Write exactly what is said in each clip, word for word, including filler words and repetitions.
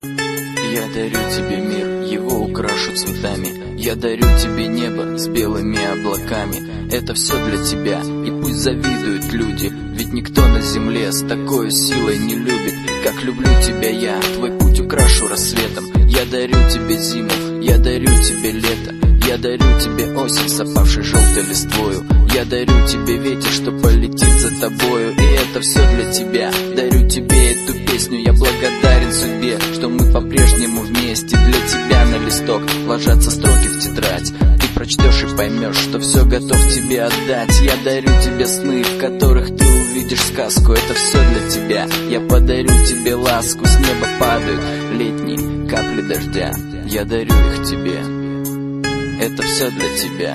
Я дарю тебе мир, его украшу цветами. Я дарю тебе небо с белыми облаками. Это все для тебя, и пусть завидуют люди, ведь никто на земле с такой силой не любит, как люблю тебя я. Твой путь украшу рассветом. Я дарю тебе зиму, я дарю тебе лето. Я дарю тебе осень с опавшей желтой листвою. Я дарю тебе ветер, что полетит за тобою. И это все для тебя, дарю тебе эту песню. Я благодарен судьбе, что мы по-прежнему вместе. Для тебя на листок ложатся строки в тетрадь. Ты прочтешь и поймешь, что все готов тебе отдать. Я дарю тебе сны, в которых ты увидишь сказку. Это все для тебя, я подарю тебе ласку. С неба падают летние капли дождя. Я дарю их тебе, это все для тебя.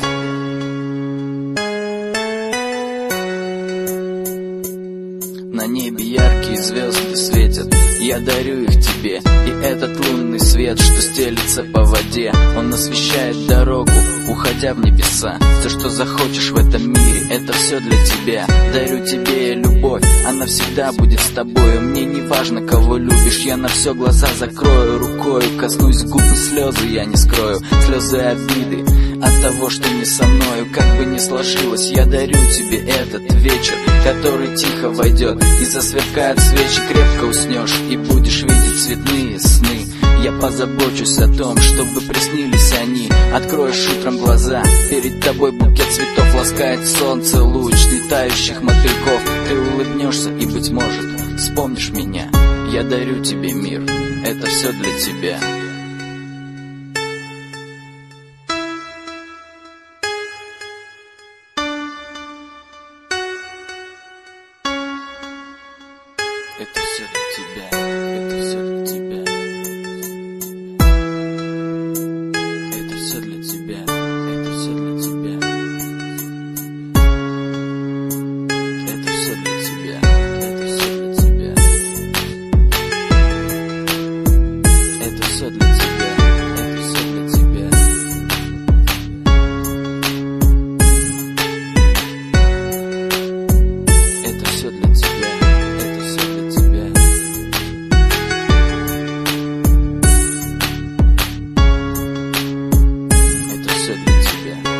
На небе яркие звезды светят, я дарю их тебе. И этот лунный свет, что стелится по воде, он освещает дорогу, уходя в небеса. Все, что захочешь в этом мире, это все для тебя. Дарю тебе любовь, она всегда будет с тобою. Мне не важно, кого любишь, я на все глаза закрою. Рукою коснусь губ, и слезы я не скрою. Слезы обиды от того, что не со мною. Как бы ни сложилось, я дарю тебе этот вечер, который тихо войдет, и засверкают свечи. Крепко уснешь и будешь видеть цветные сны. Я позабочусь о том, чтобы приснились они. Откроешь утром глаза, перед тобой букет цветов. Ласкает солнце луч летающих мотыльков. Ты улыбнешься и, быть может, вспомнишь меня. Я дарю тебе мир, это все для тебя. Это все для тебя, это все для тебя. Это все для тебя, это все для тебя. Это все для тебя, это все для тебя. Это все для тебя, это все для тебя. Это все для тебя. Это все для тебя.